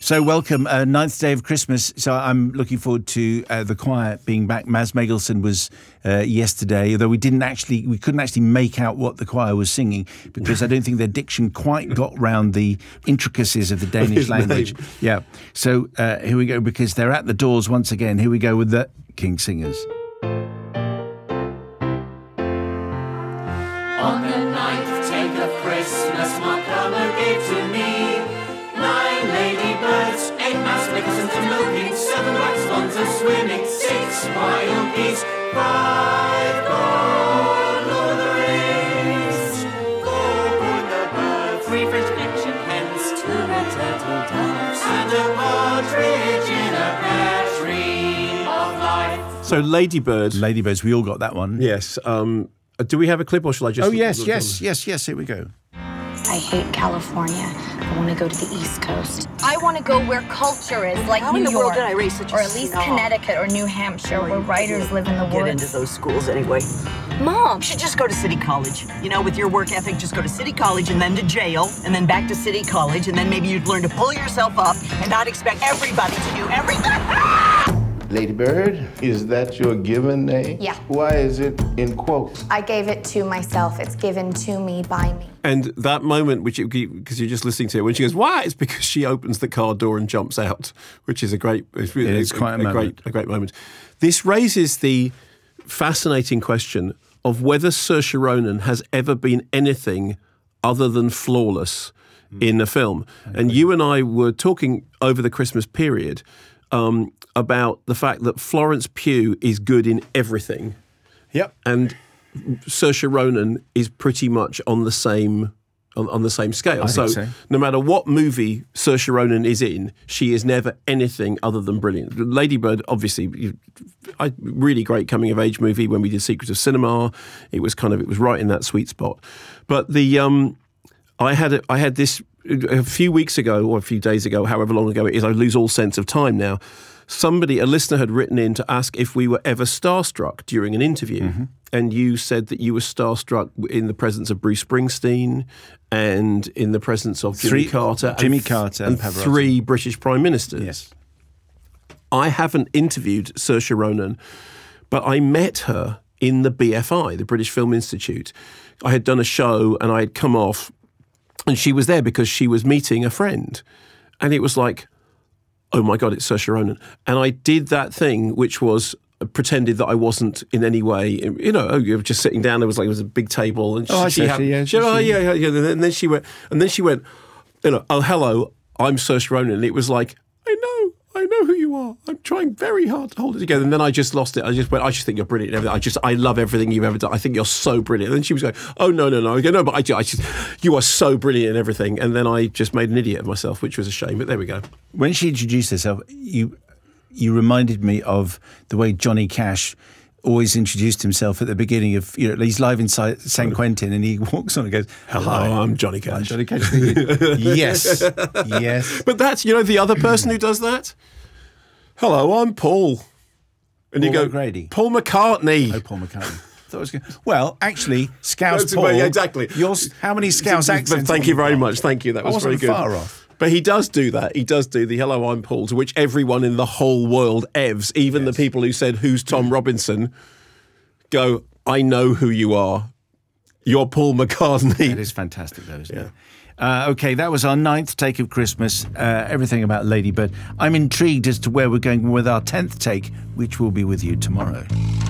So welcome, ninth day of Christmas. So I'm looking forward to the choir being back. Maz Megelson was yesterday, although we couldn't actually make out what the choir was singing because I don't think their diction quite got round the intricacies of the Danish language. Yeah. So here we go, because they're at the doors once again. Here we go with the King Singers. On the ninth day of Christmas, my plumber gave to me 9 ladybirds, 8 mouse Nicholsons and milking, 7 black swans a swimming, 6 wild geese, 5 gold Lord of the Rings, 4 good the birds, 3 French pigeon hens, 2 red turtle doves, and a partridge in a pear tree of life. So Ladybird. Ladybirds, we all got that one. Yes. Do we have a clip or shall I just... Oh, yes, here we go. I hate California. I want to go to the East Coast. I want to go where culture is, like How New in the York, world did I raise such a or at least snob? Connecticut or New Hampshire, where writers live in the Get into woods. those schools anyway. Mom, You should just go to City College. You know, with your work ethic, just go to City College and then to jail and then back to City College, and then maybe you'd learn to pull yourself up and not expect everybody to do everything. Ladybird, is that your given name? Yeah. Why is it in quotes? I gave it to myself. It's given to me by me. And that moment, because you're just listening to it, when she goes, "Why?" It's because she opens the car door and jumps out, which is a great. It's quite a moment. great moment. This raises the fascinating question of whether Saoirse Ronan has ever been anything other than flawless in a film. And you and I were talking over the Christmas period about the fact that Florence Pugh is good in everything. Yep. And Saoirse Ronan is pretty much on the same scale. I think so. No matter what movie Saoirse Ronan is in, she is never anything other than brilliant. Ladybird, obviously, really great coming of age movie. When we did Secrets of Cinema, it was right in that sweet spot. But I had this a few weeks ago or a few days ago, however long ago it is. I lose all sense of time now. A listener had written in to ask if we were ever starstruck during an interview. Mm-hmm. And you said that you were starstruck in the presence of Bruce Springsteen and in the presence of Jimmy Carter and Pavarotti. 3 British Prime Ministers. Yes. I haven't interviewed Saoirse Ronan, but I met her in the BFI, the British Film Institute. I had done a show and I had come off, and she was there because she was meeting a friend. And it was like, oh my God, it's Saoirse Ronan. And I did that thing, which was pretended that I wasn't in any way, you were just sitting down. There was a big table, and And then she went, oh, hello, I'm Saoirse Ronan. And it was like, I know who you are. I'm trying very hard to hold it together. And then I just lost it. I just went, I just think you're brilliant. I love everything you've ever done. I think you're so brilliant. And then she was going, oh, no. I go, no, but you are so brilliant in everything. And then I just made an idiot of myself, which was a shame. But there we go. When she introduced herself, you reminded me of the way Johnny Cash always introduced himself at the beginning of, he's live in San Quentin and he walks on and goes, hello, I'm Johnny Cash. I'm Johnny Cash. Yes. But that's, the other person who does that? Hello, I'm Paul. And Paul you go, O'Grady. Paul McCartney. Oh, Paul McCartney. Thought it was good. Well, actually, Scouse That's Paul. exactly. How many Scouse accents? Thank you very much. Thank you. That was very good. I wasn't far off. But he does do that. He does do the hello, I'm Paul, to which everyone in the whole world evs, even the people who said, who's Tom Robinson, go, I know who you are. You're Paul McCartney. It is fantastic, though, isn't it? Okay, that was our 9th take of Christmas, everything about Ladybird. I'm intrigued as to where we're going with our 10th take, which will be with you tomorrow.